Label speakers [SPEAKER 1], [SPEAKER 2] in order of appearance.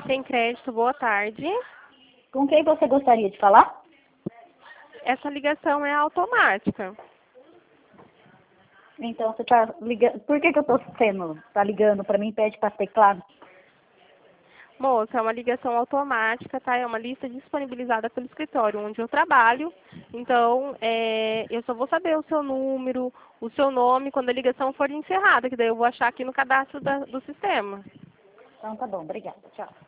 [SPEAKER 1] Tem crédito, boa tarde.
[SPEAKER 2] Com quem você gostaria de falar?
[SPEAKER 1] Essa ligação é automática.
[SPEAKER 2] Então, você está ligando... Por que eu tá ligando para mim e pede para teclado?
[SPEAKER 1] Moça, é uma ligação automática, tá? É uma lista disponibilizada pelo escritório onde eu trabalho. Então, eu só vou saber o seu número, o seu nome quando a ligação for encerrada, que daí eu vou achar aqui no cadastro do sistema.
[SPEAKER 2] Então, tá bom. Obrigada. Tchau.